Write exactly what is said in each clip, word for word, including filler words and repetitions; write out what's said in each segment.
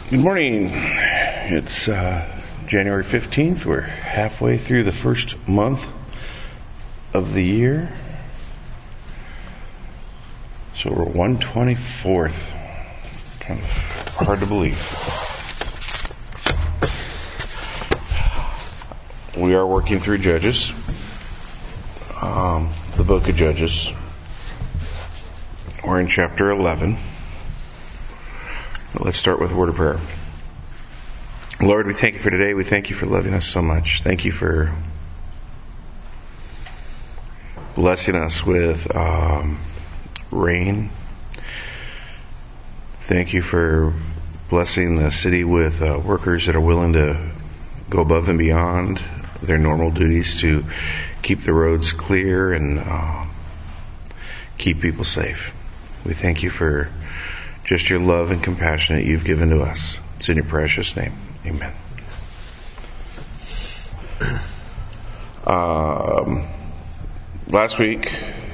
Good morning. It's uh, January fifteenth. We're halfway through the first month of the year. So we're one twenty-fourth. Kind of hard to believe. We are working through Judges, um, the book of Judges. We're in chapter eleven. Let's start with a word of prayer. Lord, we thank you for today. We thank you for loving us so much. Thank you for blessing us with um, rain. Thank you for blessing the city with uh, workers that are willing to go above and beyond their normal duties to keep the roads clear and uh, keep people safe. We thank you for just your love and compassion that you've given to us. It's in your precious name. Amen. Um, last week,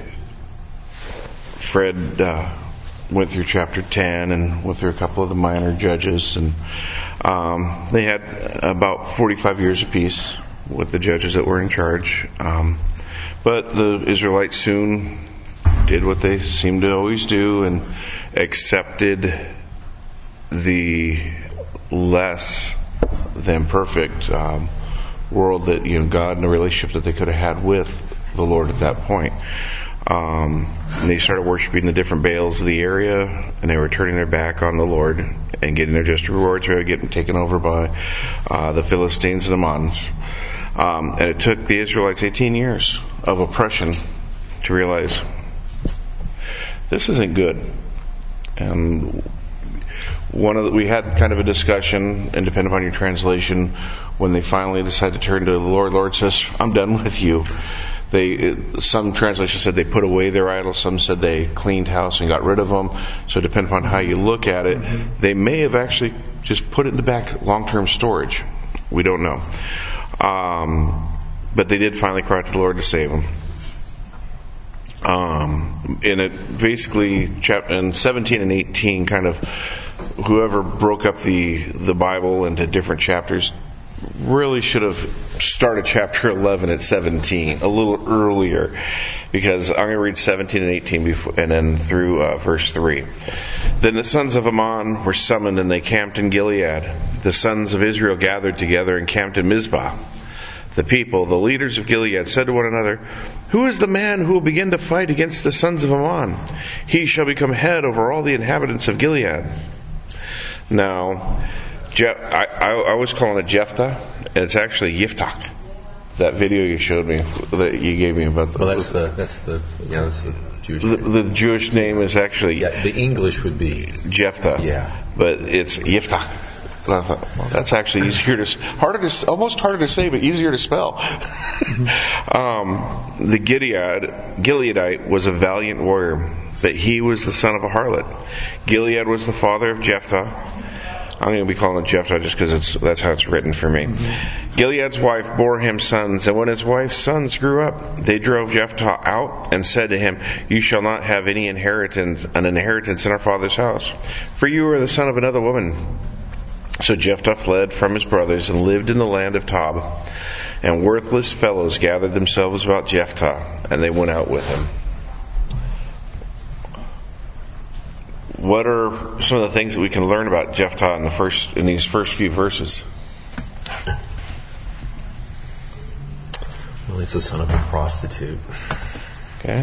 Fred uh, went through chapter ten and went through a couple of the minor judges. And um, they had about forty-five years apiece with the judges that were in charge. Um, but the Israelites soon did what they seem to always do and accepted the less than perfect um, world that, you know, God and the relationship that they could have had with the Lord at that point. Um, they started worshiping the different Baals of the area, and they were turning their back on the Lord and getting their just rewards. They were getting taken over by uh, the Philistines and Ammons. Um, and it took the Israelites eighteen years of oppression to realize this isn't good. And one of the, we had kind of a discussion, and depending upon your translation, when they finally decided to turn to the Lord, the Lord says, I'm done with you. They, some translations said they put away their idols, some said they cleaned house and got rid of them. So depending upon how you look at it, mm-hmm. they may have actually just put it in the back long-term storage. We don't know. Um, but they did finally cry out to the Lord to save them. Um, and it basically, chapter in seventeen and eighteen, kind of whoever broke up the the Bible into different chapters really should have started chapter eleven at seventeen, a little earlier, because I'm going to read seventeen and eighteen before, and then through uh, verse three. Then the sons of Ammon were summoned, and they camped in Gilead. The sons of Israel gathered together and camped in Mizpah. The people, the leaders of Gilead, said to one another, Who is the man who will begin to fight against the sons of Ammon? He shall become head over all the inhabitants of Gilead. Now, Je- I, I, I was calling it Jephthah, and it's actually Yiftach. That video you showed me, that you gave me about the... Well, that's the, that's the, yeah, that's the Jewish the, name. the Jewish name is actually... Yeah, the English would be... Jephthah. Yeah. But it's Yiftach. And I thought, well, that's actually easier to, harder to, almost harder to say, but easier to spell. um, the Gilead, Gileadite was a valiant warrior, but he was the son of a harlot. Gilead was the father of Jephthah. I'm going to be calling it Jephthah just because it's that's how it's written for me. Mm-hmm. Gilead's wife bore him sons, and when his wife's sons grew up, they drove Jephthah out and said to him, You shall not have any inheritance, an inheritance in our father's house, for you are the son of another woman. So Jephthah fled from his brothers and lived in the land of Tob. And worthless fellows gathered themselves about Jephthah, and they went out with him. What are some of the things that we can learn about Jephthah in the first in these first few verses? Well, he's the son of a prostitute. Okay.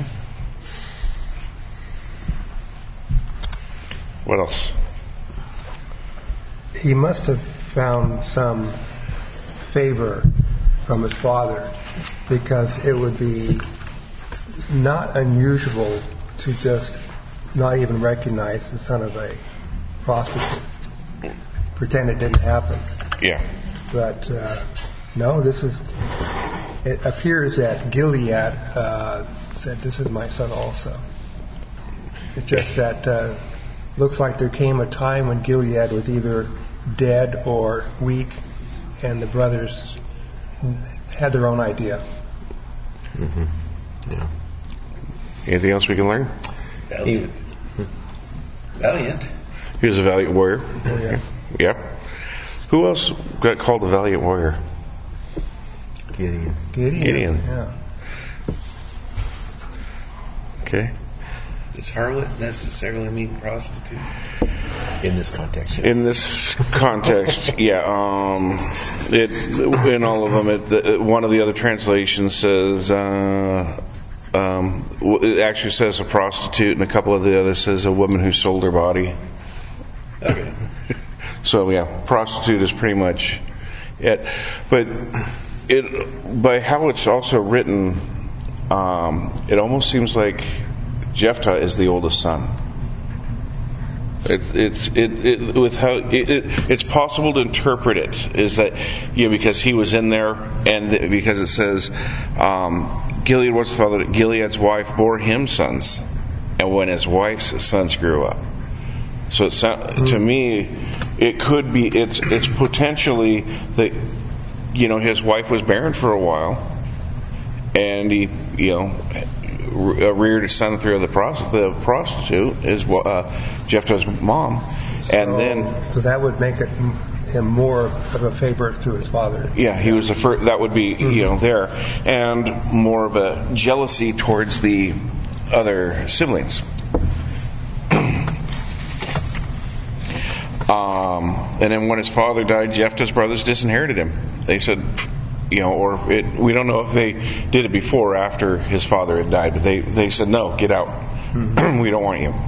What else? He must have found some favor from his father, because it would be not unusual to just not even recognize the son of a prostitute, pretend it didn't happen. Yeah. But uh, no, this is. It appears that Gilead uh, said, "This is my son also." It's just that uh, looks like there came a time when Gilead was either dead or weak, and the brothers had their own idea. Mm-hmm. Yeah. Anything else we can learn? Valiant. Valiant. He was a valiant warrior. Oh, yeah. Yeah. Who else got called a valiant warrior? Gideon. Gideon. Gideon. Yeah. Okay. Does harlot necessarily mean prostitute? In this context. In this context, yeah. Um, it in all of them, it, the, one of the other translations says. Uh, um, it actually says a prostitute, and a couple of the others says a woman who sold her body. Okay. So yeah, prostitute is pretty much it. But it by how it's also written, um, it almost seems like Jephthah is the oldest son. It's it's it, it with how it, it, it's possible to interpret it is that you know because he was in there and th- because it says um, Gilead was the father. Gilead's wife bore him sons, and when his wife's sons grew up. So it sound, to me, it could be it's it's potentially that you know his wife was barren for a while, and he you know reared his son through the, prost- the prostitute is uh, Jephthah's mom, and so, then so that would make it him more of a favorite to his father. Yeah, he was the first. That would be you know there, and more of a jealousy towards the other siblings. Um, and then when his father died, Jephthah's brothers disinherited him. They said, you know, or it, we don't know if they did it before or after his father had died, but they, they said, no, get out. Mm-hmm. We don't want you.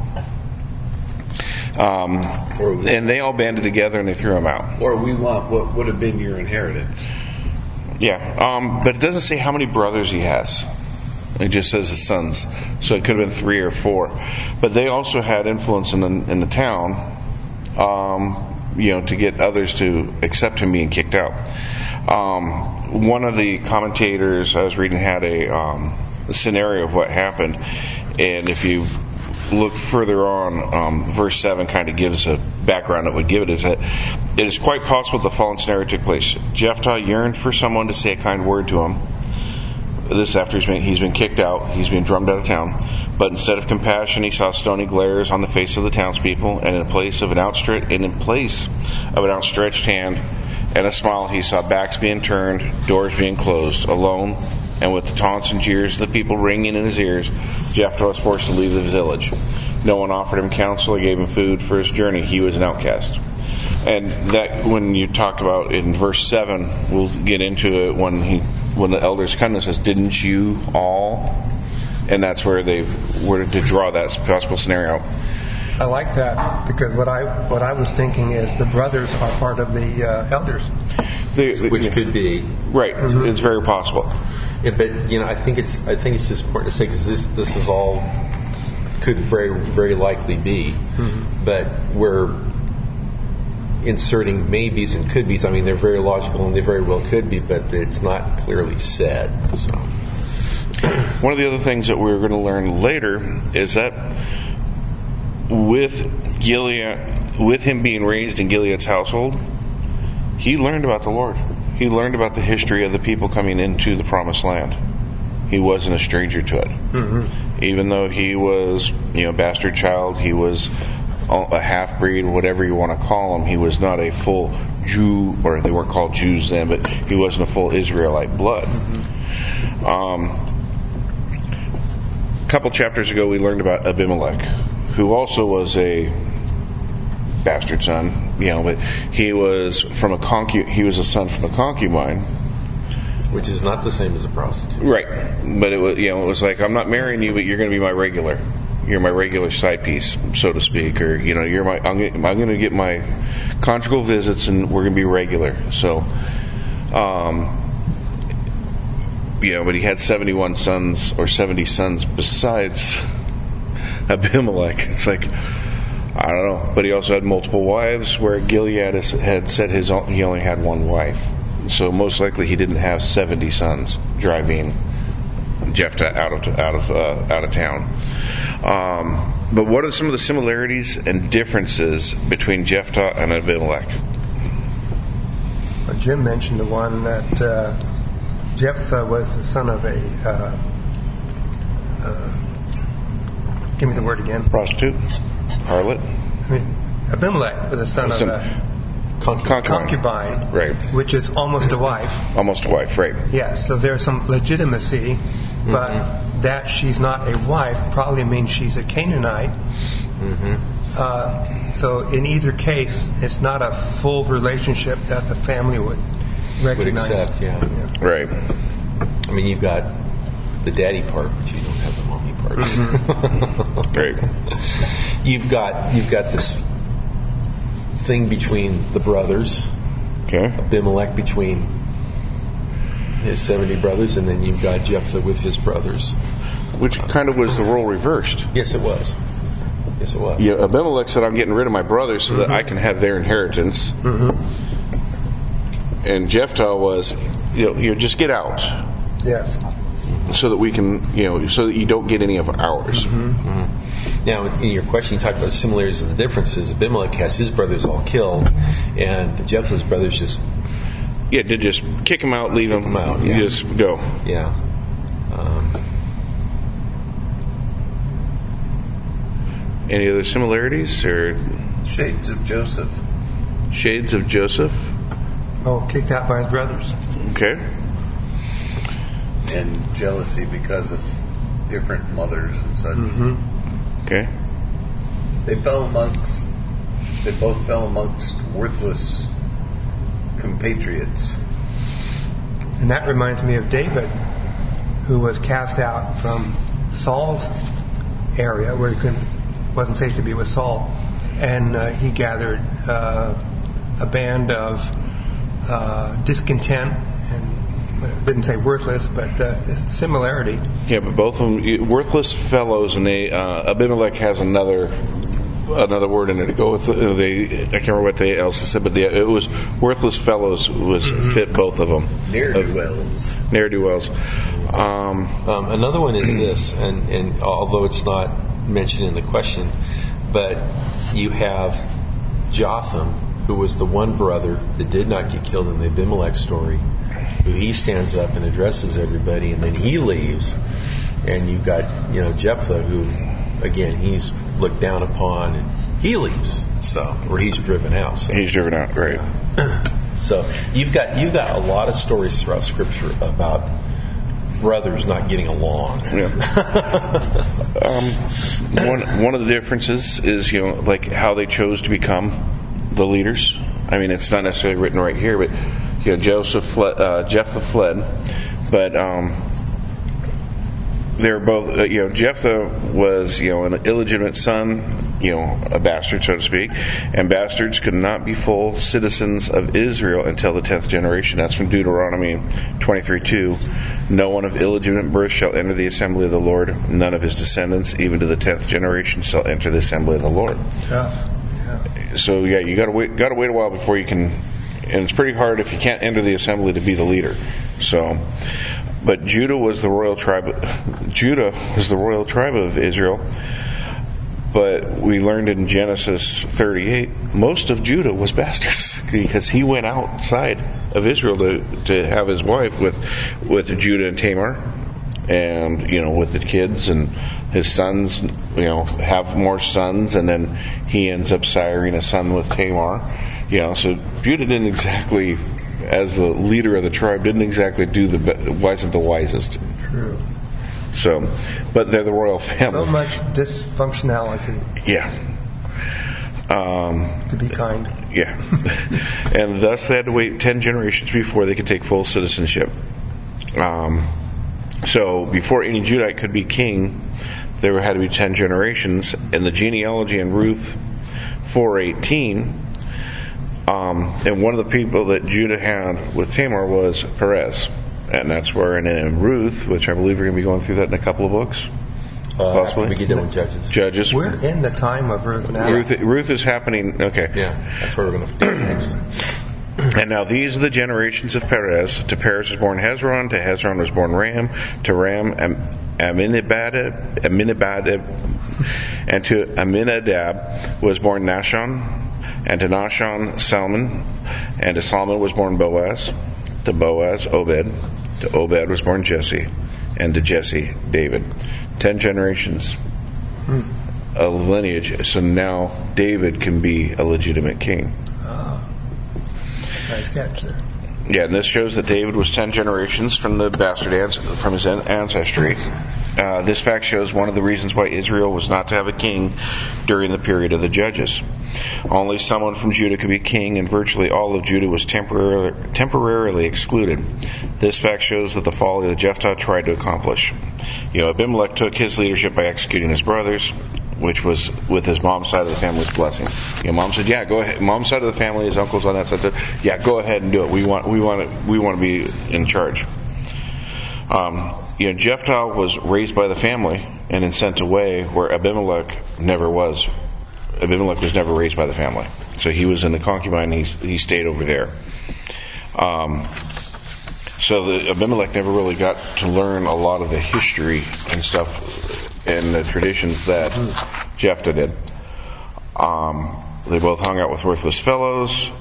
Um, and they all banded together and they threw him out. Or we want what would have been your inheritance. Yeah, um, but it doesn't say how many brothers he has. It just says his sons. So it could have been three or four. But they also had influence in the, in the town. Um, you know, to get others to accept him being kicked out. Um, one of the commentators I was reading had a, um, a scenario of what happened, and if you look further on, um, verse seven kind of gives a background that would give it is that it is quite possible the following scenario took place. Jephthah yearned for someone to say a kind word to him. This after he's been, he's been kicked out, he's been drummed out of town. But instead of compassion, he saw stony glares on the face of the townspeople, and in place of an outstretched, and in place of an outstretched hand and a smile, he saw backs being turned, doors being closed. Alone, and with the taunts and jeers of the people ringing in his ears, Jephthah was forced to leave the village. No one offered him counsel or gave him food for his journey. He was an outcast. And that, when you talk about in verse seven, we'll get into it when he, when the elders come and says, "Didn't you all?" And that's where they were to draw that possible scenario out. I like that because what I what I was thinking is the brothers are part of the uh, elders, The, the, Which could be right. Mm-hmm. It's very possible. Yeah, but you know, I think it's I think it's just important to say because this this is all could very very likely be, mm-hmm. but we're inserting maybes and could be's. I mean, they're very logical and they very well could be, but it's not clearly said. So. One of the other things that we're going to learn later is that with Gilead, with him being raised in Gilead's household, he learned about the Lord. He learned about the history of the people coming into the Promised Land. He wasn't a stranger to it. Mm-hmm. Even though he was, you know, bastard child, he was a half-breed, whatever you want to call him. He was not a full Jew, or they weren't called Jews then, but he wasn't a full Israelite blood. Mm-hmm. Um, a couple chapters ago, we learned about Abimelech, who also was a bastard son, you know, but he was from a concu- he was a son from a concubine, which is not the same as a prostitute, right? But it was, you know, it was like, I'm not marrying you, but you're going to be my regular. You're my regular side piece, so to speak, or you know, you're my. I'm, I'm going to get my conjugal visits, and we're going to be regular. So, um, you know, but he had seventy-one sons or seventy sons besides Abimelech. It's like, I don't know. But he also had multiple wives, where Gilead had said his he only had one wife. So most likely he didn't have seventy sons driving Jephthah out of out of uh, out of town. Um, but what are some of the similarities and differences between Jephthah and Abimelech? Well, Jim mentioned the one that uh, Jephthah was the son of a. Uh, uh, give me the word again. Prostitute, harlot. I mean, Abimelech was the son of a. concubine. concubine, Right. which is almost a wife. Almost a wife, right? Yes, so there's some legitimacy, but Mm-hmm. that she's not a wife probably means she's a Canaanite. Mm-hmm. Uh, so in either case, it's not a full relationship that the family would Would recognize. accept, yeah. Right. I mean, you've got the daddy part, but you don't have the mommy part. Mm-hmm. Right. You've got you've got this thing between the brothers, Okay. Abimelech between his seventy brothers, and then you've got Jephthah with his brothers. Which kind of was the role reversed. Yes, it was. Yes, it was. Yeah, Abimelech said, "I'm getting rid of my brothers so that I can have their inheritance." Mm-hmm. And Jephthah was, you know, you just get out Yes. so that we can, you know, so that you don't get any of ours. Mm-hmm. Now, in your question, you talked about the similarities and the differences. Abimelech has his brothers all killed, and Jephthah's brothers just, Yeah, to just kick them out, leave them, them out, yeah. you just go. yeah. Um, Any other similarities or Shades of Joseph. shades of Joseph? Oh, kicked out by his brothers. Okay. And jealousy because of different mothers and such. Mm-hmm. Okay. They fell amongst, they both fell amongst worthless compatriots. And that reminds me of David, who was cast out from Saul's area where he couldn't, wasn't safe to be with Saul, and uh, he gathered uh, a band of uh, discontent, and well, it didn't say worthless, but uh, similarity. Yeah, but both of them worthless fellows, and they uh, Abimelech has another another word in it to go with. Uh, they I can't remember what they else said, but they, it was worthless fellows was fit both of them. Ne'er do wells. Ne'er do wells. Um, Um, another one is this, and, and although it's not mentioned in the question, but you have Jotham, who was the one brother that did not get killed in the Abimelech story, who he stands up and addresses everybody, and then he leaves, and you've got, you know, Jephthah, who, again, he's looked down upon, and he leaves, so, or he's driven out. So. he's driven out, right? So you've got you've got a lot of stories throughout Scripture about brothers not getting along. Yeah. um, one one of the differences is, you know, like how they chose to become the leaders. I mean, it's not necessarily written right here, but you know, Joseph fled, uh, Jephthah fled, but um, they're both. Uh, you know, Jephthah was, you know, an illegitimate son, you know, a bastard, so to speak, and bastards could not be full citizens of Israel until the tenth generation. That's from Deuteronomy twenty-three two. No one of illegitimate birth shall enter the assembly of the Lord. None of his descendants, even to the tenth generation, shall enter the assembly of the Lord. Tough. Yeah. So yeah, you got to wait. Got to wait a while before you can. And it's pretty hard if you can't enter the assembly to be the leader. So, but Judah was the royal tribe. Judah was the royal tribe of Israel. But we learned in Genesis thirty-eight, most of Judah was bastards because he went outside of Israel to to have his wife with with Judah and Tamar, and you know, with the kids and his sons, you know, have more sons, and then he ends up siring a son with Tamar. You know, so Judah didn't exactly, as the leader of the tribe, didn't exactly do the be- wasn't the wisest. True. So, but they're the royal family. So much dysfunctionality, Yeah. Um, to be kind. yeah. And thus they had to wait ten generations before they could take full citizenship. Um, so before any Judite could be king, there had to be ten generations. And the genealogy in Ruth four eighteen, um, and one of the people that Judah had with Tamar was Perez. And that's where, and in Ruth, which I believe we're going to be going through that in a couple of books. Uh, Possibly. after we get done with Judges. Judges. We're in the time of Ruth now. Ruth, Ruth is happening. Okay. Yeah, that's where we're going to do next. And now these are the generations of Perez. To Perez was born Hezron. To Hezron was born Ram. To Ram, Am- Aminabad. Aminabad. And to Aminadab was born Nahshon. And to Nahshon, Salmon. And to Salmon was born Boaz. To Boaz, Obed. To Obed was born Jesse. And to Jesse, David. Ten generations of lineage. So now David can be a legitimate king. Ah. Nice catch there. Yeah, and this shows that David was ten generations from the bastard ans- from his an- ancestry. Uh, this fact shows one of the reasons why Israel was not to have a king during the period of the Judges. Only someone from Judah could be king, and virtually all of Judah was temporarily, temporarily excluded. This fact shows that the folly that Jephthah tried to accomplish. You know, Abimelech took his leadership by executing his brothers, which was with his mom's side of the family's blessing. You know, mom said, "Yeah, go ahead." Mom's side of the family, his uncles on that side said, "Yeah, go ahead and do it. We want, we want to, we want to be in charge." Um, you know, Jephthah was raised by the family and then sent away, where Abimelech never was. Abimelech was never raised by the family, so he was in the concubine. He he stayed over there. Um, so the, Abimelech never really got to learn a lot of the history and stuff and the traditions that Jephthah did. Um, they both hung out with worthless fellows.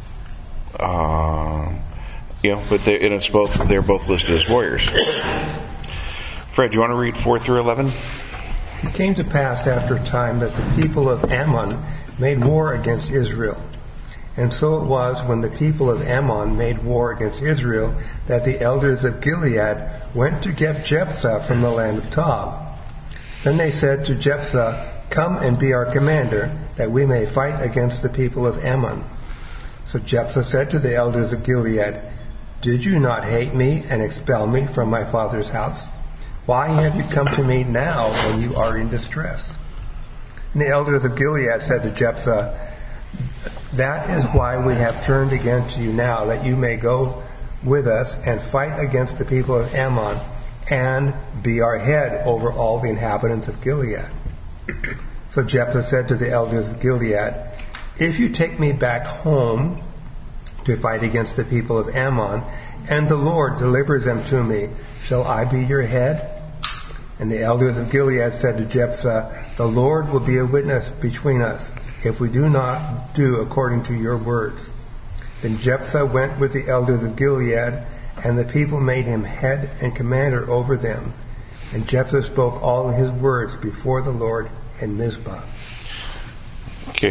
Uh, you know, but they, and it's both, they're both listed as warriors. Fred, you want to read four through eleven? It came to pass after a time that the people of Ammon made war against Israel. And so it was when the people of Ammon made war against Israel that the elders of Gilead went to get Jephthah from the land of Tob. Then they said to Jephthah, "Come and be our commander, that we may fight against the people of Ammon." So Jephthah said to the elders of Gilead, "Did you not hate me and expel me from my father's house? Why have you come to me now when you are in distress?" And the elders of Gilead said to Jephthah, "That is why we have turned against you now, that you may go with us and fight against the people of Ammon and be our head over all the inhabitants of Gilead." So Jephthah said to the elders of Gilead, "If you take me back home to fight against the people of Ammon, and the Lord delivers them to me, shall I be your head?" And the elders of Gilead said to Jephthah, "The Lord will be a witness between us, if we do not do according to your words." Then Jephthah went with the elders of Gilead, and the people made him head and commander over them. And Jephthah spoke all his words before the Lord in Mizpah. Okay.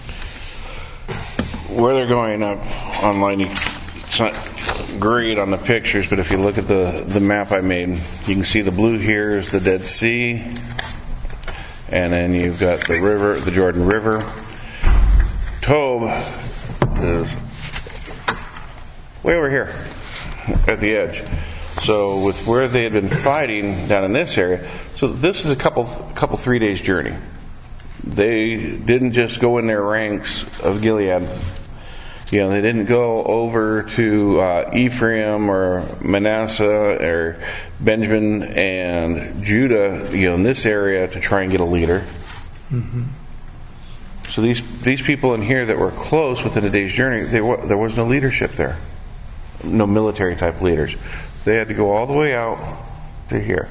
Where they're going up online, it's not great on the pictures, but if you look at the, the map I made, you can see the blue here is the Dead Sea, and then you've got the river, the Jordan River. Tob is way over here at the edge. So with where they had been fighting down in this area, so this is a couple, couple three days journey. They didn't just go in their ranks of Gilead. You know, they didn't go over to uh, Ephraim or Manasseh or Benjamin and Judah, you know, in this area to try and get a leader. Mm-hmm. So these these people in here that were close within a day's journey, they, there was no leadership there, no military type leaders. They had to go all the way out to here.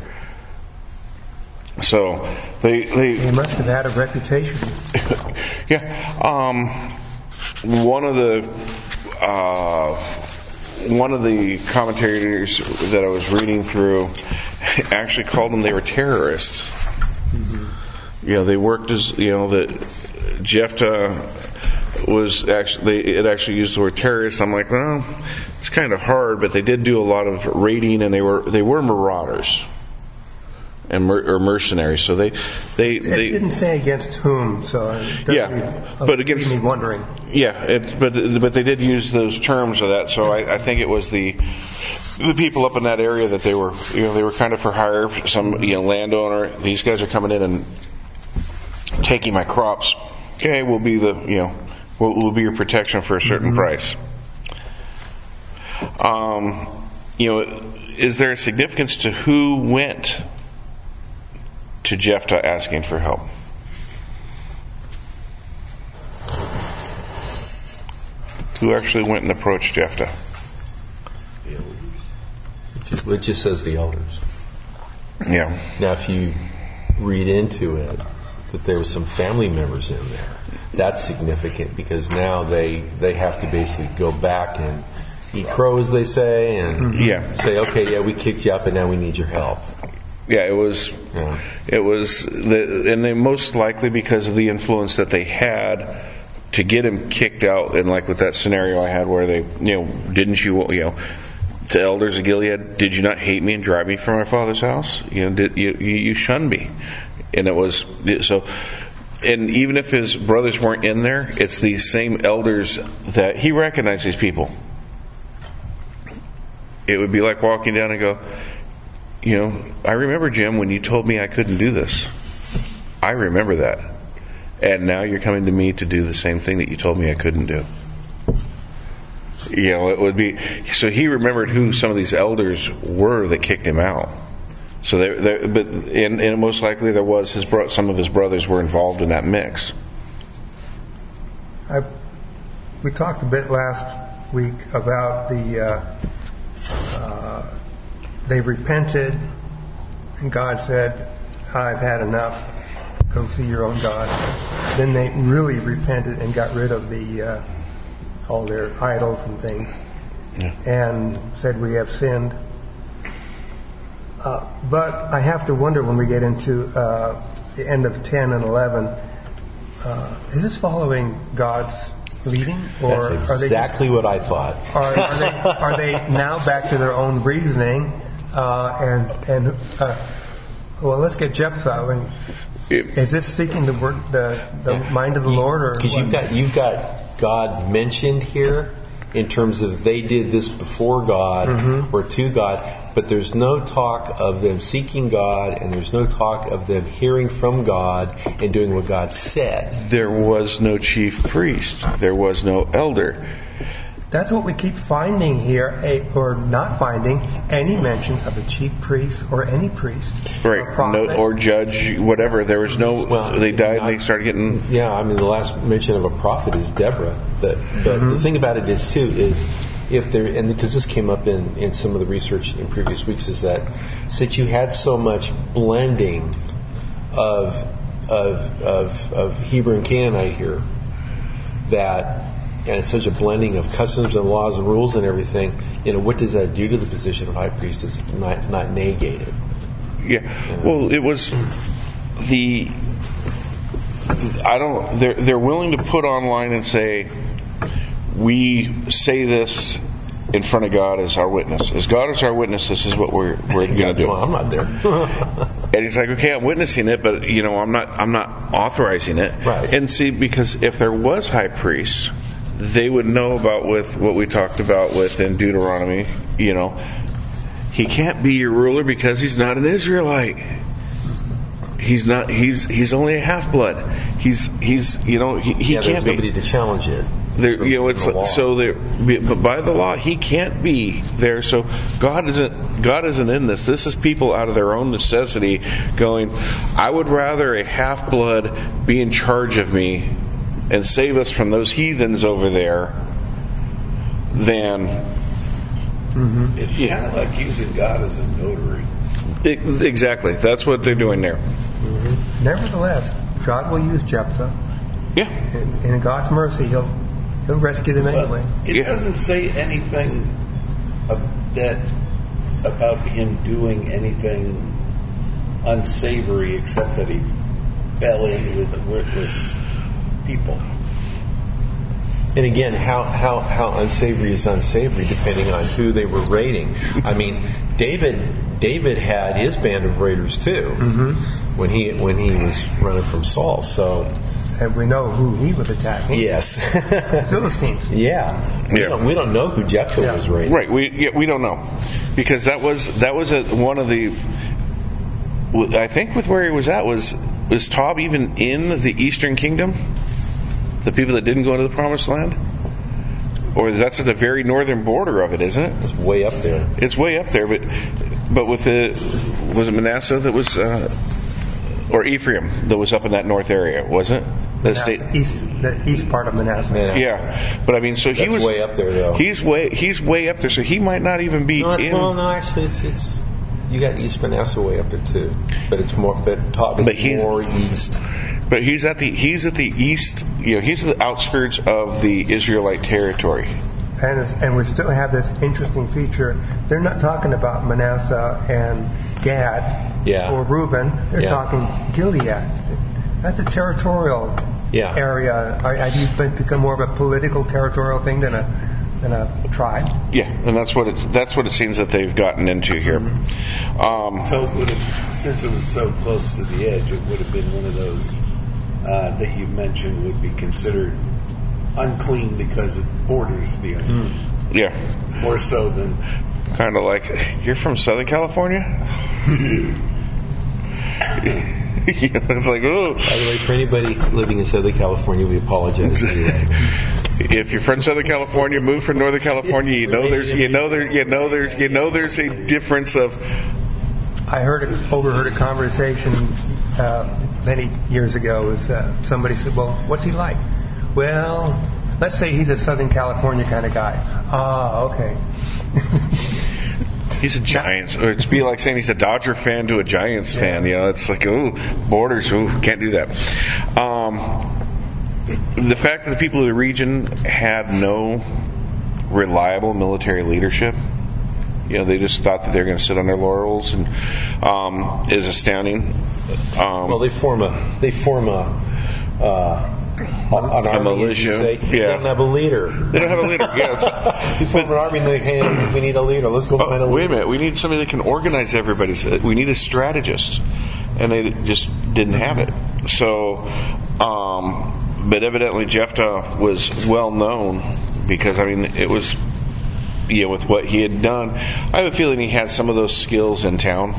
So they they, They must have had a reputation. yeah. Um, one of the uh, one of the commentators that I was reading through actually called them they were terrorists. Mm-hmm. You know, they worked as, you know, that Jephthah was actually, they, it actually used the word terrorist. I'm like, well, it's kind of hard, but they did do a lot of raiding, and they were they were marauders and mer, or mercenaries. So they they It they didn't say against whom, so it does yeah, leave, but against leave me wondering. Yeah, it, but but they did use those terms of that. So I, I think it was the the people up in that area that they were, you know, they were kind of for hire. Some, you know, landowner. These guys are coming in and taking my crops. Okay, we'll be the, you know, we'll, we'll be your protection for a certain mm-hmm. price. Um, you know, is there a significance to who went to Jephthah asking for help? Who actually went and approached Jephthah? It just says the elders. Yeah. Now, if you read into it that there were some family members in there, that's significant, because now they they have to basically go back and eat crows, they say, and yeah. say, okay, yeah, we kicked you up, and now we need your help. Yeah, it was. Yeah. It was, the, and they most likely because of the influence that they had to get him kicked out, and like with that scenario I had where they, you know, didn't you, you know, to elders of Gilead, did you not hate me and drive me from my father's house? You know, did you, you, you shunned me, and it was so. And even if his brothers weren't in there, it's these same elders that he recognized these people. It would be like walking down and go, you know, I remember, Jim, when you told me I couldn't do this. I remember that. And now you're coming to me to do the same thing that you told me I couldn't do. You know, it would be, so he remembered who some of these elders were that kicked him out. So there, there but and, and most likely there was his bro, some of his brothers were involved in that mix. I, we talked a bit last week about the uh, uh, they repented, and God said, "I've had enough. Go see your own God." Then they really repented and got rid of the uh, all their idols and things, yeah. and said, "We have sinned." Uh, but I have to wonder when we get into uh, the end of ten and eleven, uh, is this following God's leading, or That's are they exactly what I thought. Are, are, they, are they now back to their own reasoning? Uh, and and uh, well, let's get Jephthah. When, is this seeking the word, the the Yeah. mind of the You- Lord, or because you've got you've got God mentioned here in terms of they did this before God Mm-hmm. or to God, but there's no talk of them seeking God, and there's no talk of them hearing from God and doing what God said. There was no chief priest. There was no elder. That's what we keep finding here, a, or not finding any mention of a chief priest or any priest, or Right. prophet. No, or judge, whatever. There was no, Well, they died and I- they started getting, Yeah, I mean, the last mention of a prophet is Deborah. But, but Mm-hmm. the thing about it is, too, is if there, and because this came up in, in some of the research in previous weeks, is that since you had so much blending of, of, of, of Hebrew and Canaanite here, that, and it's such a blending of customs and laws and rules and everything, you know, what does that do to the position of high priest? It's not, not negated. yeah. Well, it was the, I don't, they're, they're willing to put online and say, we say this in front of God as our witness. As God is our witness, this is what we're, we're going to do. Well, I'm not there. And he's like, okay, I'm witnessing it, but you know, I'm not, I'm not authorizing it. Right. And see, because if there was high priests, they would know about with what we talked about with in Deuteronomy. You know, he can't be your ruler because he's not an Israelite. He's not. He's he's only a half blood. He's he's you know he, he yeah, can't there's be. nobody to challenge it. There, you know, it's The law. so there, but by the law, he can't be there. So God isn't, God isn't in this. This is people out of their own necessity going, I would rather a half blood be in charge of me and save us from those heathens over there than. Mm-hmm. It's kind of like using God as a notary. It, exactly. That's what they're doing there. Mm-hmm. Nevertheless, God will use Jephthah. Yeah. And in God's mercy, He'll He'll rescue them But anyway. it Yeah. doesn't say anything of that about him doing anything unsavory except that he fell in with the worthless people. And again, how, how, how unsavory is unsavory depending on who they were raiding. I mean, David David had his band of raiders too Mm-hmm. when he when he was running from Saul. So And we know who he was attacking. yes, Philistines. yeah, we, Yeah. Don't, we don't know who Jephthah Yeah. was raiding. Right. We yeah, we don't know because that was that was a, one of the. I think with where he was at was was Tob even in the Eastern Kingdom, the people that didn't go into the Promised Land, or that's at the very northern border of it, isn't it? It's way up there. It's way up there, but but with the was it Manasseh that was uh, or Ephraim that was up in that north area, wasn't it? The state. East, the east part of Manasseh. Yeah. Yeah, but I mean, so he That's was way up there, though. He's way he's way up there, so he might not even be No, in. well, no, actually, it's it's you got East Manasseh way up there too, but it's more but Tob is But he's- more east. But he's at the he's at the east, you know, he's at the outskirts of the Israelite territory. And, and we still have this interesting feature. They're not talking about Manasseh and Gad Yeah. or Reuben. They're Yeah. talking Gilead. That's a territorial Yeah. area? Are, have you been, become more of a political territorial thing than a than a tribe? Yeah, and that's what it's that's what it seems that they've gotten into here. Mm-hmm. Um, So it would have, since it was so close to the edge, it would have been one of those uh, that you mentioned would be considered unclean because it borders the unclean. yeah, More so than kind of like, you're from Southern California. You know, it's like, oh. By the way, for anybody living in Southern California, we apologize. If you're from Southern California, move from Northern California, you know there's you know there you know there's you know there's a difference of. I heard a, overheard a conversation uh, many years ago. With uh, somebody said, "Well, what's he like?" Well, let's say he's a Southern California kind of guy. Ah, okay. He's a Giants, or it'd be like saying he's a Dodger fan to a Giants fan. You know, it's like, ooh, borders, ooh, can't do that. Um, the fact that the people of the region had no reliable military leadership, you know, they just thought that they were going to sit on their laurels, and um, is astounding. Um, Well, they form a they form a uh, an A army, militia, as you say. yeah. They don't have a leader. they don't have a leader. Yeah, it's, You form an army and they hey, we need a leader. Let's go find a oh, leader. wait a minute, we need somebody that can organize everybody. We need a strategist, and they just didn't have it. So, um, but evidently Jephthah was well known because, I mean, it was, you know, with what he had done. I have a feeling he had some of those skills in town.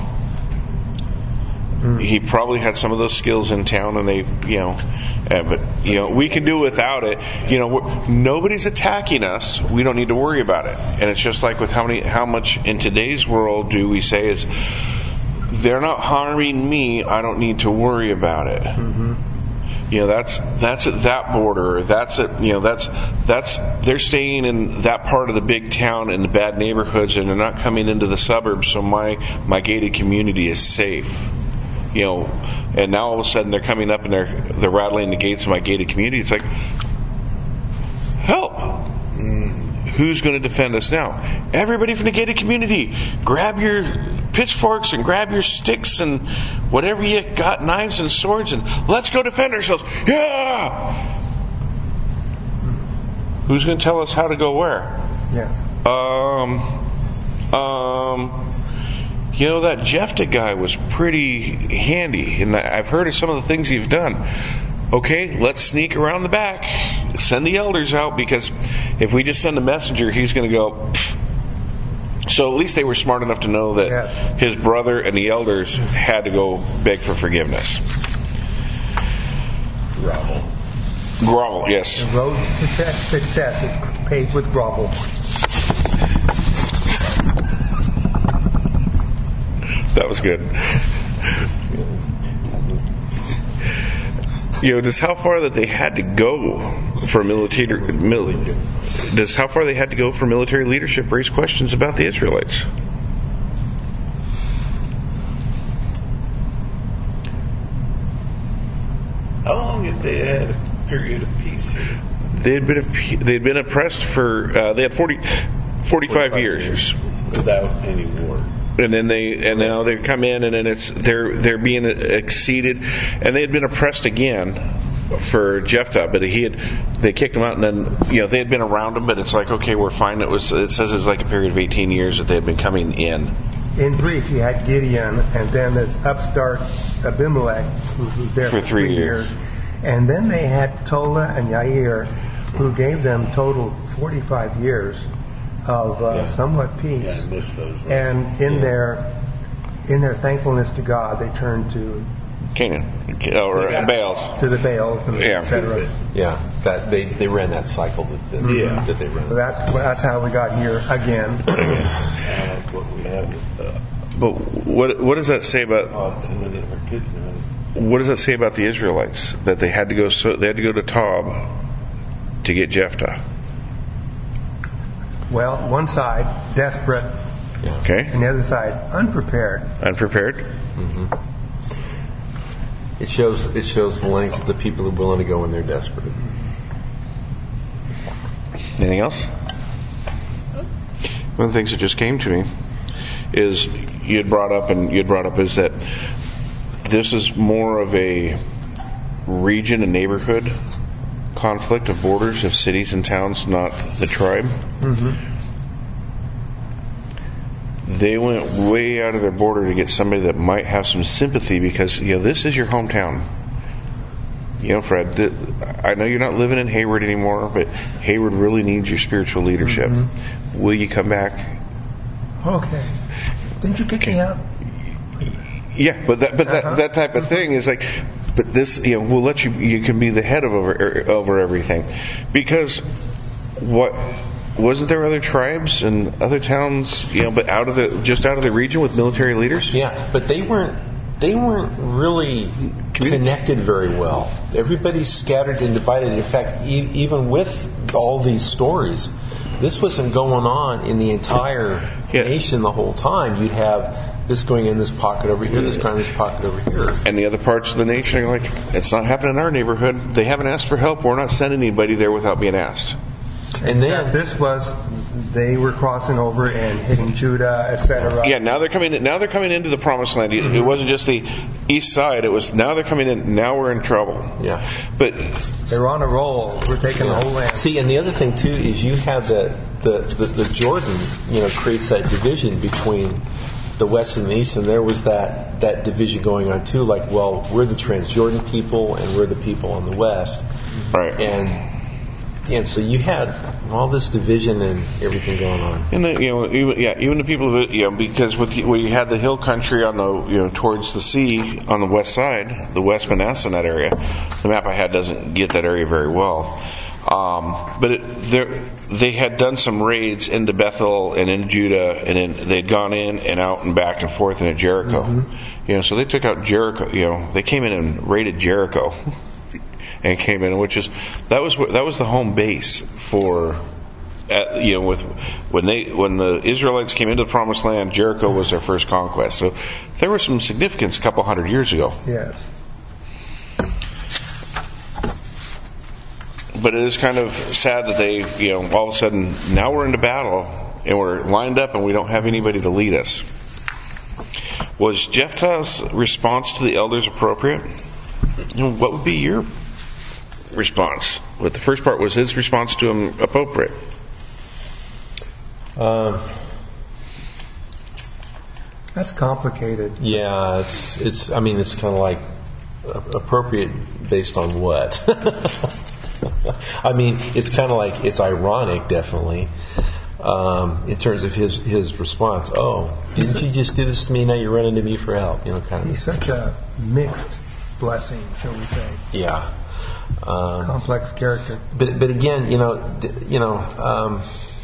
He probably had some of those skills in town, and they, you know, uh, but you know, we can do without it. You know, we're, nobody's attacking us. We don't need to worry about it. And it's just like with how many, how much in today's world do we say is, they're not harming me. I don't need to worry about it. Mm-hmm. You know, that's that's at that border. That's at, you know, that's that's they're staying in that part of the big town in the bad neighborhoods, and they're not coming into the suburbs. So my my gated community is safe. You know, and now all of a sudden they're coming up and they're they're rattling the gates of my gated community. It's like, help! Mm, who's going to defend us now? Everybody from the gated community, grab your pitchforks and grab your sticks and whatever you got, knives and swords, and let's go defend ourselves. Yeah! Who's going to tell us how to go where? Yes. Um, um. You know, that Jephthah guy was pretty handy, and I've heard of some of the things he's done. Okay, let's sneak around the back, send the elders out, because if we just send a messenger, he's going to go. Pfft. So at least they were smart enough to know that Yeah. his brother and the elders had to go beg for forgiveness. grovel. Grovel, yes. The road to success, success is paved with grovel. That was good. You know, just how far that they had to go for military, mil, does how far they had to go for military leadership raise questions about the Israelites. How long had they had a period of peace here? They had been they had been oppressed for uh, they had forty, forty-five years. Without any war. And then they, and now they come in, and then it's they're they're being exceeded, and they had been oppressed again for Jephthah, but he had they kicked him out, and then you know they had been around him, but it's like, okay, we're fine. It was it says it's like a period of eighteen years that they had been coming in. In brief, you had Gideon, and then this upstart Abimelech, who was there For for, three three years. years. And then they had Tola and Yair, who gave them total forty-five years of uh, Yeah. somewhat peace. Yeah, I missed those ones. And in Yeah. their in their thankfulness to God, they turned to Canaan or Yeah. Baals. to the Baals and Yeah. et cetera. Yeah, that they, they ran that cycle that, that, Yeah. that they ran. So that's that's how we got here again. That's what we have. Uh, But what what does that say about oh, some of the other kids now. what does that say about the Israelites that they had to go so they had to go to Tob to get Jephthah? Well, one side desperate, Okay, and the other side unprepared. unprepared. Mm-hmm. It shows it shows the lengths the people are willing to go when they're desperate. Anything else? One of the things that just came to me is you had brought up, and you had brought up is that this is more of a region and neighborhood conflict of borders of cities and towns, not the tribe. Mm-hmm. They went way out of their border to get somebody that might have some sympathy, because, you know, this is your hometown. You know, Fred, th- I know you're not living in Hayward anymore, but Hayward really needs your spiritual leadership. Mm-hmm. Will you come back? Okay. Didn't you pick Okay. me up? Yeah, but that but Uh-huh. that that type of thing is like, but this, you know, we'll let you. You can be the head of over over everything, because what wasn't there other tribes and other towns, you know, but out of the just out of the region with military leaders? Yeah, but they weren't they weren't really connected very well. Everybody's scattered and divided. In fact, e- even with all these stories, this wasn't going on in the entire Yeah. nation the whole time. You'd have this going in this pocket over here, this going in this pocket over here. And the other parts of the nation are like, it's not happening in our neighborhood. They haven't asked for help. We're not sending anybody there without being asked. And Except then this was, they were crossing over and hitting Judah, et cetera. Yeah, now they're coming. Now they're coming into the promised land. It, it wasn't just the east side. It was now they're coming in. Now we're in trouble. yeah. But They're on a roll. We're taking the whole land. See, and the other thing too is you have the the, the the Jordan, you know, creates that division between the west and the east, and there was that that division going on too. Like, well, we're the Transjordan people, and we're the people on the west, right. and and so you had all this division and everything going on. And the, you know, even, yeah, even the people, that, you know, because with the, where you had the hill country on the, you know, towards the sea on the west side, the West Manasseh in that area. The map I had doesn't get that area very well, um, but it, there, they had done some raids into Bethel and into Judah, and then they'd gone in and out and back and forth into Jericho. Mm-hmm. You know, so they took out Jericho. You know, they came in and raided Jericho. And came in, which is that was that was the home base for, uh, you know, with when they when the Israelites came into the Promised Land, Jericho was their first conquest. So there was some significance a couple hundred years ago. Yes. But it is kind of sad that they, you know, all of a sudden now we're into battle and we're lined up and we don't have anybody to lead us. Was Jephthah's response to the elders appropriate? You know, what would be your response? But the first part was his response to him appropriate. Um, That's complicated. yeah, it's it's. I mean, it's kind of like appropriate based on what? I mean, it's kind of like it's ironic, definitely, um, in terms of his his response. Oh, didn't you just do this to me? Now you're running to me for help. You know, kind of. He's such a mixed blessing, shall we say. Yeah. Um, Complex character. but but again, you know, d- you know, um,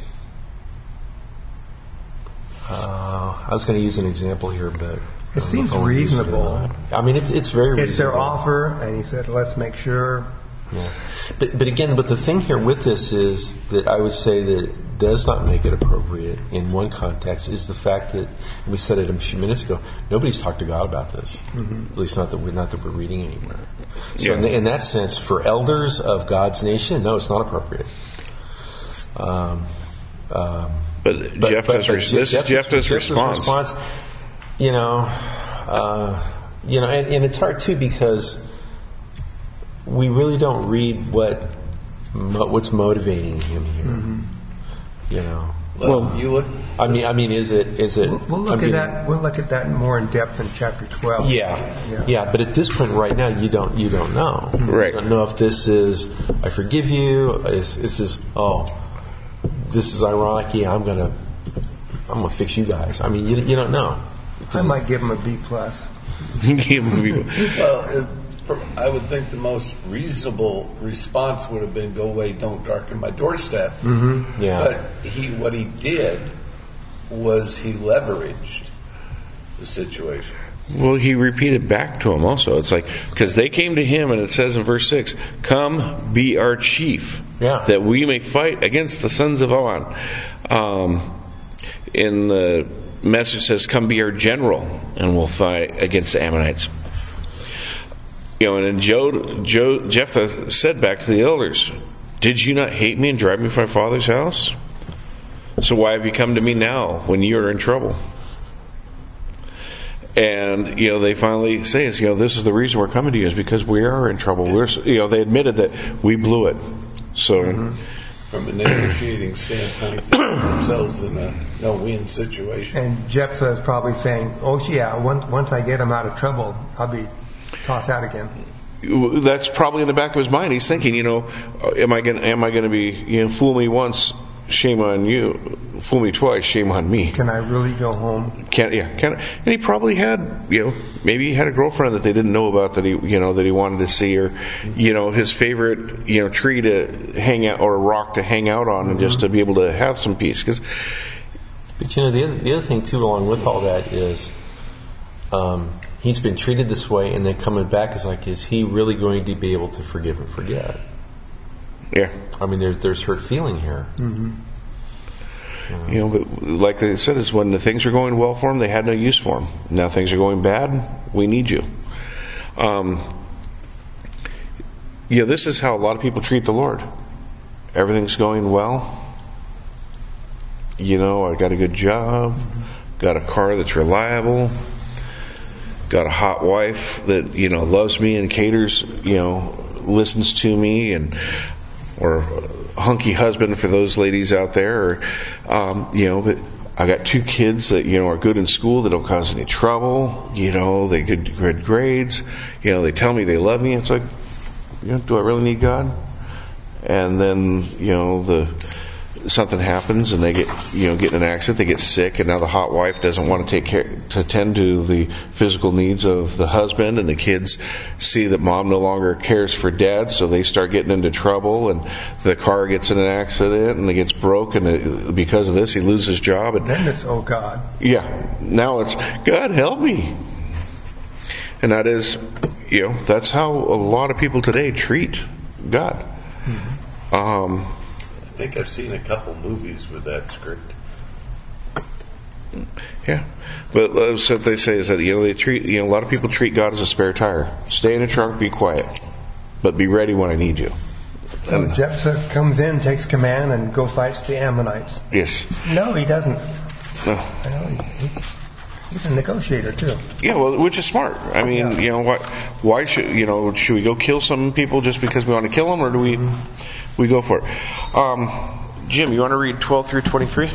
uh, I was going to use an example here, but I It don't know seems if I want to use it or reasonable. not. I mean, it's it's very It's their reasonable. offer, and he said, let's make sure. Yeah. But but again, but the thing here with this is that I would say that does not make it appropriate in one context is the fact that, and we said it a few minutes ago, nobody's talked to God about this. Mm-hmm. At least not that we're not that we're reading anywhere. So Yeah. in, in that sense, for elders of God's nation, no, it's not appropriate. Um, um, But, but- Jephthah's, but- but res- this is Jephthah's response. You know, uh, you know, and, and it's hard too because we really don't read what mo- what's motivating him here. Mm-hmm. You know, Well, Well, you look. I mean, I mean, is it is it? We'll, we'll look I at mean, that. We'll look at that more in depth in chapter twelve. Yeah, Yeah. yeah, But at this point, right now, you don't you don't know. Right. You don't know if this is I forgive you. Is this is oh, this is ironic. Yeah, I'm gonna I'm gonna fix you guys. I mean, you you don't know. I might give him a B plus. Well, if, I would think the most reasonable response would have been, "Go away, don't darken my doorstep." Mm-hmm. Yeah. But he, what he did was he leveraged the situation. Well, he repeated back to him also. It's like, because they came to him, and it says in verse six, "Come, be our chief, Yeah. that we may fight against the sons of Ammon." Um, in the message says, "Come, be our general, and we'll fight against the Ammonites." You know, and then Joe, Joe, Jephthah said back to the elders, "Did you not hate me and drive me from my father's house? So why have you come to me now when you are in trouble?" And, you know, they finally say, is, you know, this is the reason we're coming to you is because we are in trouble. We're, you know, they admitted that we blew it. So, mm-hmm. From a negotiating standpoint, they put themselves in a no-win situation. And Jephthah is probably saying, oh, yeah, once, once I get him out of trouble, I'll be tossed out again. That's probably in the back of his mind. He's thinking, you know, am I going am I going to be, you know, fool me once, shame on you. Fool me twice, shame on me. Can I really go home? Can yeah? Can and he probably had, you know, maybe he had a girlfriend that they didn't know about that he, you know, that he wanted to see, or, you know, his favorite, you know, tree to hang out or a rock to hang out on, and mm-hmm. just to be able to have some peace. Because, but you know, the other, the other thing too, along with all that is, um, he's been treated this way, and then coming back is like, is he really going to be able to forgive and forget? Yeah. I mean, there's there's hurt feeling here. Mm-hmm. You know, but like they said, is when the things are going well for him, they had no use for him. Now things are going bad, we need you. Um, you know, this is how a lot of people treat the Lord. Everything's going well. You know, I got a good job, got a car that's reliable, got a hot wife that, you know, loves me and caters, you know, listens to me, and or a hunky husband for those ladies out there, or, um, you know, but I got two kids that, you know, are good in school, that don't cause any trouble, you know, they get good grades, you know, they tell me they love me. It's like, you know, do I really need God? And then, you know, the something happens and they get, you know, get in an accident, they get sick, and now the hot wife doesn't want to take care, to tend to the physical needs of the husband, and the kids see that mom no longer cares for dad, so they start getting into trouble, and the car gets in an accident and it gets broken, and because of this he loses his job, and then it's, oh God. Yeah, now it's, God help me. And that is, you know, that's how a lot of people today treat God. Mm-hmm. Um, I think I've seen a couple movies with that script. Yeah, but uh, so what they say is that, you know, they treat, you know, a lot of people treat God as a spare tire. Stay in the trunk, be quiet, but be ready when I need you. So and, Jephthah comes in, takes command, and go fights the Ammonites. Yes. No, he doesn't. No. I know he, he, he's a negotiator too. Yeah, well, which is smart. I mean, yeah. you know, why, why should, you know, should we go kill some people just because we want to kill them, or do we? Mm-hmm. We go for it. Um, Jim, you want to read twelve through twenty-three?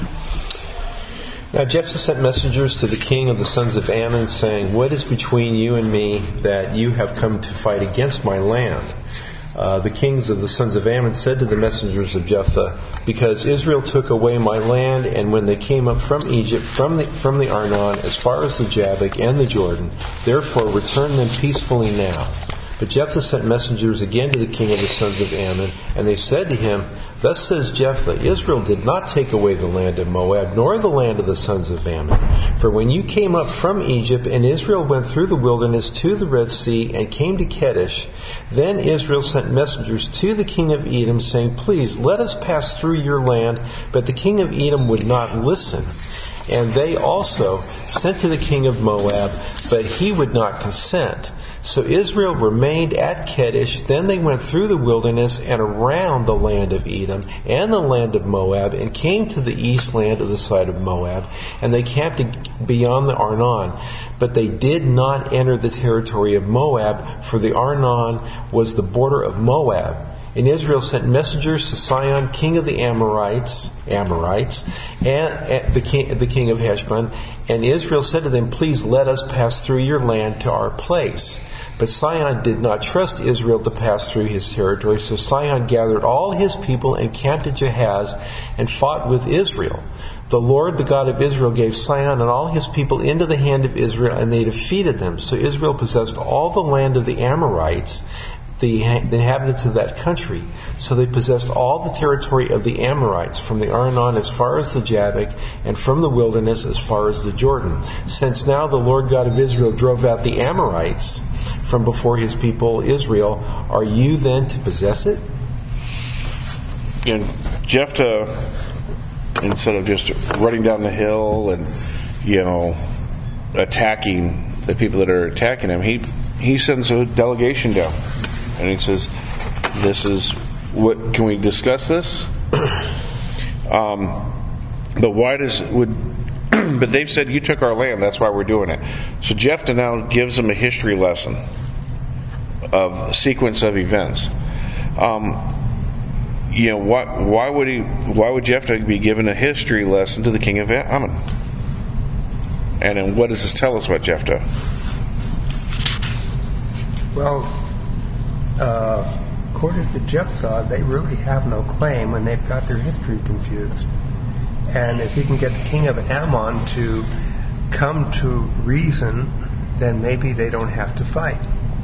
Now Jephthah sent messengers to the king of the sons of Ammon, saying, "What is between you and me that you have come to fight against my land?" Uh, the kings of the sons of Ammon said to the messengers of Jephthah, "Because Israel took away my land, and when they came up from Egypt, from the from the Arnon, as far as the Jabbok and the Jordan, therefore return them peacefully now." But Jephthah sent messengers again to the king of the sons of Ammon, and they said to him, "Thus says Jephthah, Israel did not take away the land of Moab, nor the land of the sons of Ammon. For when you came up from Egypt, and Israel went through the wilderness to the Red Sea, and came to Kadesh, then Israel sent messengers to the king of Edom, saying, Please, let us pass through your land. But the king of Edom would not listen. And they also sent to the king of Moab, but he would not consent. So Israel remained at Kadesh. Then they went through the wilderness and around the land of Edom and the land of Moab, and came to the east land of the side of Moab, and they camped beyond the Arnon. But they did not enter the territory of Moab, for the Arnon was the border of Moab. And Israel sent messengers to Sihon, king of the Amorites, Amorites, and the king, the king of Heshbon. And Israel said to them, Please let us pass through your land to our place. But Sihon did not trust Israel to pass through his territory. So Sihon gathered all his people and camped at Jahaz and fought with Israel. The Lord, the God of Israel, gave Sihon and all his people into the hand of Israel, and they defeated them. So Israel possessed all the land of the Amorites, the, the inhabitants of that country. So they possessed all the territory of the Amorites, from the Arnon as far as the Jabbok, and from the wilderness as far as the Jordan. Since now the Lord God of Israel drove out the Amorites from before his people Israel, are you then to possess it? And Jephthah, instead of just running down the hill and, you know, attacking the people that are attacking him, he he sends a delegation down. And he says, this is what, can we discuss this? Um, but why does, would but they've said, you took our land, that's why we're doing it. So Jephthah now gives them a history lesson of a sequence of events. Um, you know, why, why would he? Why would Jephthah be given a history lesson to the king of Ammon? And then what does this tell us about Jephthah? Well, uh, according to Jephthah, they really have no claim when they've got their history confused. And if he can get the king of Ammon to come to reason, then maybe they don't have to fight.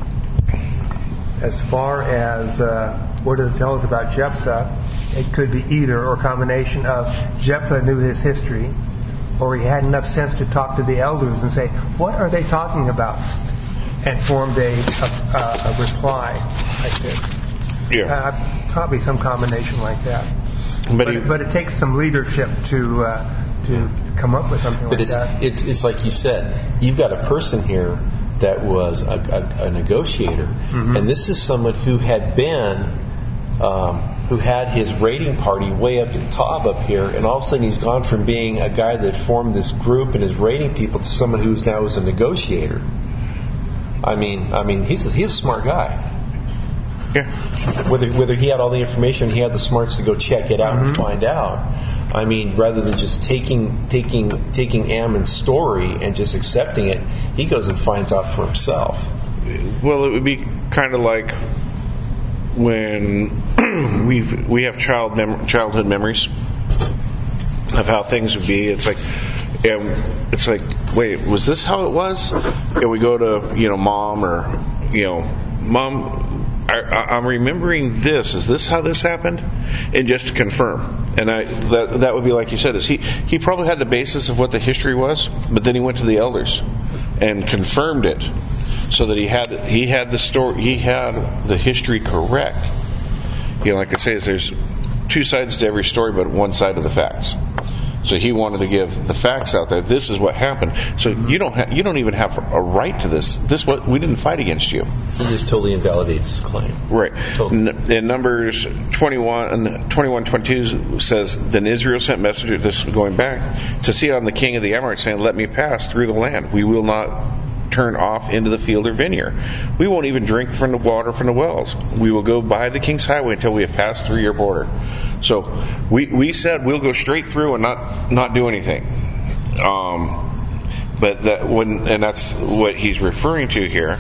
As far as uh, what does it tell us about Jephthah, it could be either or a combination of Jephthah knew his history, or he had enough sense to talk to the elders and say, what are they talking about? And formed a, a, a reply like this. Yeah. Uh, probably some combination like that. But, But, he, it, but it takes some leadership to uh, to come up with something But like it's, that. it's it's like you said, you've got a person here that was a, a, a negotiator, Mm-hmm. and this is someone who had been, um, who had his raiding party way up at Tob up here, and all of a sudden he's gone from being a guy that formed this group and is raiding people to someone who's now is a negotiator. I mean, I mean, he's a, he's a smart guy. yeah. Whether whether he had all the information, he had the smarts to go check it out Mm-hmm. and find out. I mean, rather than just taking taking taking Ammon's story and just accepting it, he goes and finds out for himself. Well, it would be kind of like when we've we have child mem- childhood memories of how things would be. It's like, and it's like, wait, was this how it was? And we go to, you know, mom or, you know, mom, I, I, I'm remembering this. Is this how this happened? And just to confirm. And I, that that would be like you said, is he he probably had the basis of what the history was, but then he went to the elders and confirmed it, so that he had he had the story, he had the history correct. You know, like I say, is there's two sides to every story, but one side of the facts. So he wanted to give the facts out there. This is what happened. So you don't ha- you don't even have a right to this. This what we didn't fight against you. He just totally invalidates his claim. Right. Totally. N- in Numbers twenty-one, twenty-one, twenty-two says, then Israel sent messengers, this is going back, to Sihon the king of the Amorites, saying, let me pass through the land. We will not turn off into the field or vineyard. We won't even drink from the water from the wells. We will go by the king's highway until we have passed through your border. So we we said we'll go straight through and not not do anything. Um, but that when and that's what he's referring to here.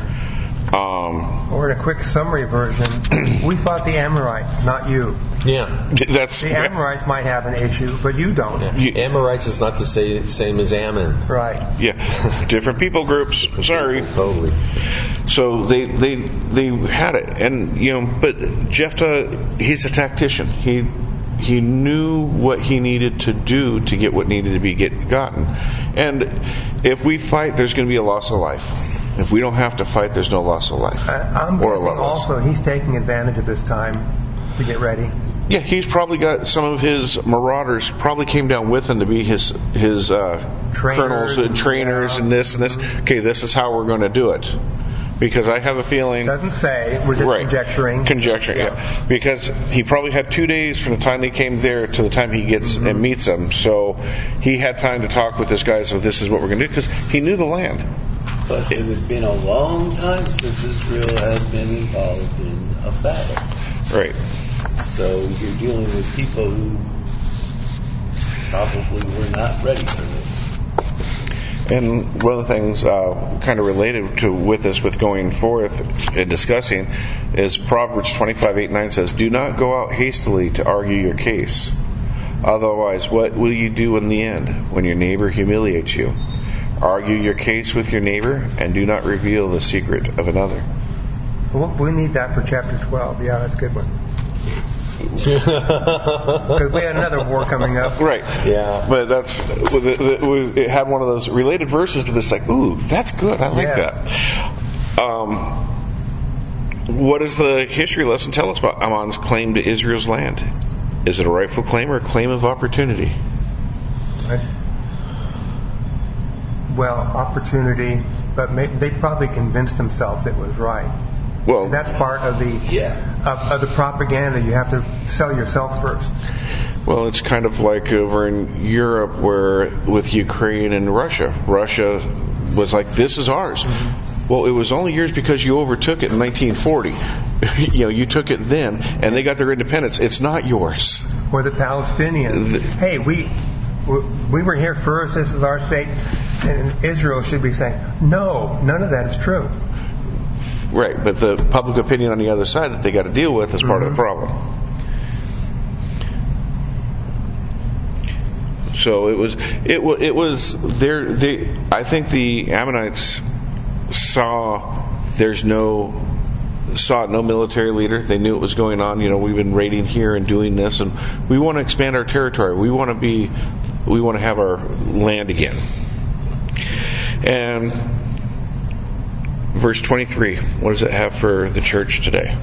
Um, Or in a quick summary version, we fought the Amorites, not you. Yeah. that's The Amorites might have an issue, but you don't. yeah. You- Amorites is not the same, same as Ammon. Right. yeah, different people groups. Sorry. Totally. So they they they had it, and you know, but Jephthah, he's a tactician. He he knew what he needed to do to get what needed to be get gotten. And if we fight, there's going to be a loss of life. If we don't have to fight, there's no loss of life. I, I'm Or a guessing lot less. also he's taking advantage of this time to get ready. Yeah, he's probably got some of his marauders probably came down with him to be his his uh, Trainers colonels and and- trainers yeah. and this and this. Okay, this is how we're going to do it. Because I have a feeling. Doesn't say. We're just Right. conjecturing. Conjecture, yeah. Because he probably had two days from the time he came there to the time he gets Mm-hmm. and meets them. So he had time to talk with this guy. So this is what we're going to do, because he knew the land. Plus, it had been a long time since Israel had been involved in a battle. Right. So you're dealing with people who probably were not ready for this. And one of the things uh, kind of related to with this, with going forth and discussing, is Proverbs twenty-five, eight, nine says, do not go out hastily to argue your case. Otherwise, what will you do in the end when your neighbor humiliates you? Argue your case with your neighbor and do not reveal the secret of another. Well, we need that for chapter twelve. Yeah, that's a good one. Because we had another war coming up. Right. Yeah. But that's, it had one of those related verses to this, like, ooh, that's good. I like Yeah. that. Um, what does the history lesson tell us about Ammon's claim to Israel's land? Is it a rightful claim or a claim of opportunity? Well, opportunity, but may, they probably convinced themselves it was right. Well, And that's part of the Yeah. of, of the propaganda. You have to sell yourself first. well, it's kind of like over in Europe, where with Ukraine and Russia, Russia was like, "This is ours." Well, it was only yours because you overtook it in nineteen forty. You know, you took it then, and they got their independence. It's not yours. Or the Palestinians. Hey, we we were here first. This is our state. And Israel should be saying, no, none of that is true. Right, but the public opinion on the other side that they got to deal with is part of the problem. So it was, it was, it was there. They, I think the Ammonites saw there's no saw no military leader. They knew it was going on. You know, we've been raiding here and doing this, and we want to expand our territory. We want to be, we want to have our land again. And verse twenty-three, what does it have for the church today?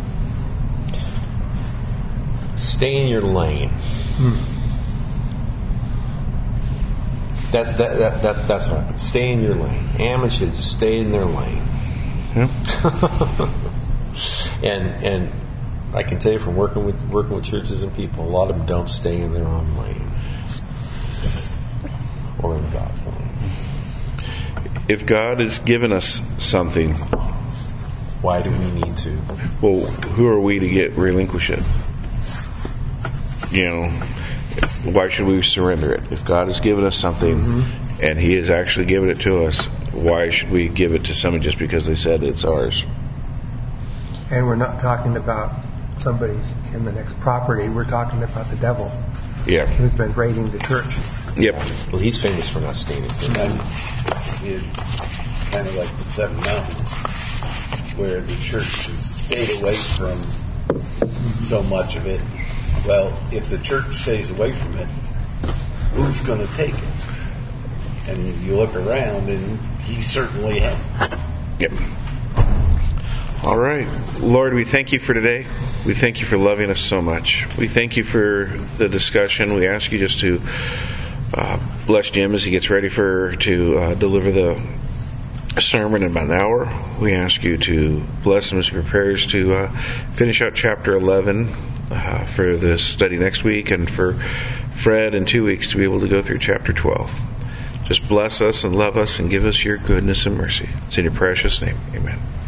Stay in your lane. That, that, that, that, that's what happens. Stay in your lane. Ammon should just stay in their lane. Yeah. and and I can tell you from working with working with churches and people, a lot of them don't stay in their own lane or in God's lane. If God has given us something, Why do we need to? well, who are we to get relinquish it? You know, why should we surrender it? If God has given us something, mm-hmm. and He has actually given it to us, why should we give it to someone just because they said it's ours? And we're not talking about somebody in the next property. We're talking about the devil. Yeah. Who's been raiding the church. Yep. Well, he's famous for not staying in And it, kind of like the Seven Mountains, where the church has stayed away from so much of it. Well, if the church stays away from it, who's going to take it? And you look around, and he certainly has. Yep. All right. Lord, we thank you for today. We thank you for loving us so much. We thank you for the discussion. We ask you just to uh, bless Jim as he gets ready for to uh, deliver the sermon in about an hour. We ask you to bless him as he prepares to uh, finish out chapter eleven uh, for the study next week, and for Fred in two weeks to be able to go through chapter twelve. Just bless us and love us and give us your goodness and mercy. It's in your precious name. Amen.